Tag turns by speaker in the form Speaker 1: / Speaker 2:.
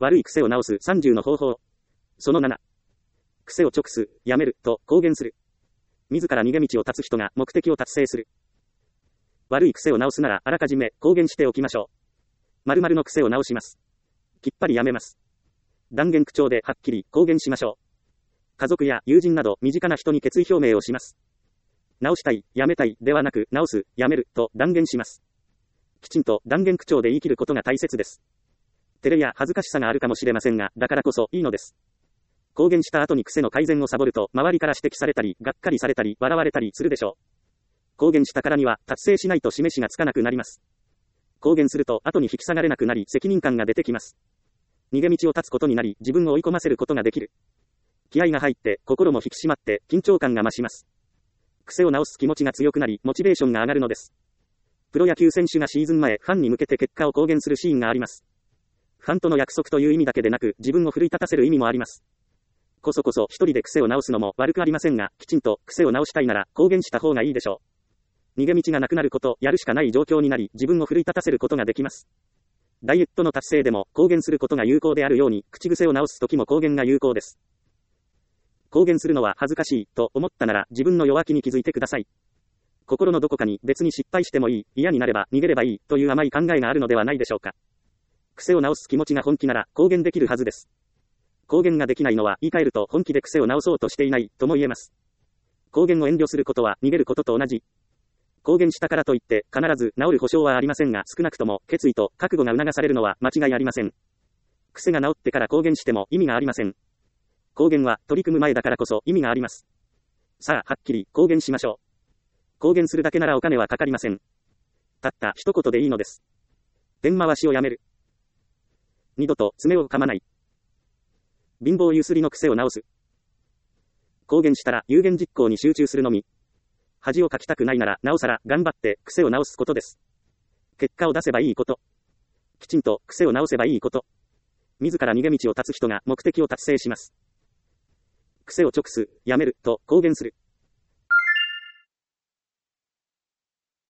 Speaker 1: 悪い癖を直す30の方法。その7。癖を直す、やめる、と公言する。自ら逃げ道を断つ人が目的を達成する。悪い癖を直すならあらかじめ公言しておきましょう。〇〇の癖を直します。きっぱりやめます。断言口調ではっきり公言しましょう。家族や友人など身近な人に決意表明をします。直したい、やめたいではなく直す、やめると断言します。きちんと断言口調で言い切ることが大切です。照れや恥ずかしさがあるかもしれませんが、だからこそいいのです。公言した後に癖の改善をサボると、周りから指摘されたり、がっかりされたり、笑われたりするでしょう。公言したからには、達成しないと示しがつかなくなります。公言すると、後に引き下がれなくなり、責任感が出てきます。逃げ道を断つことになり、自分を追い込ませることができる。気合が入って、心も引き締まって、緊張感が増します。癖を直す気持ちが強くなり、モチベーションが上がるのです。プロ野球選手がシーズン前、ファンに向けて結果を公言するシーンがあります。ファンとの約束という意味だけでなく、自分を奮い立たせる意味もあります。こそ一人で癖を直すのも悪くありませんが、きちんと癖を直したいなら公言した方がいいでしょう。逃げ道がなくなること、やるしかない状況になり、自分を奮い立たせることができます。ダイエットの達成でも公言することが有効であるように、口癖を直すときも公言が有効です。公言するのは恥ずかしいと思ったなら、自分の弱気に気づいてください。心のどこかに別に失敗してもいい、嫌になれば逃げればいいという甘い考えがあるのではないでしょうか。癖を直す気持ちが本気なら公言できるはずです。公言ができないのは言い換えると本気で癖を直そうとしていないとも言えます。公言を遠慮することは逃げることと同じ。公言したからといって必ず治る保証はありませんが、少なくとも決意と覚悟が促されるのは間違いありません。癖が治ってから公言しても意味がありません。公言は取り組む前だからこそ意味があります。さあ、はっきり公言しましょう。公言するだけならお金はかかりません。たった一言でいいのです。ペン回しをやめる。二度と爪を噛まない。貧乏ゆすりの癖を直す。公言したら有言実行に集中するのみ。恥をかきたくないならなおさら頑張って癖を直すことです。結果を出せばいいこと。きちんと癖を直せばいいこと。自ら逃げ道を断つ人が目的を達成します。癖を直す、やめると公言する。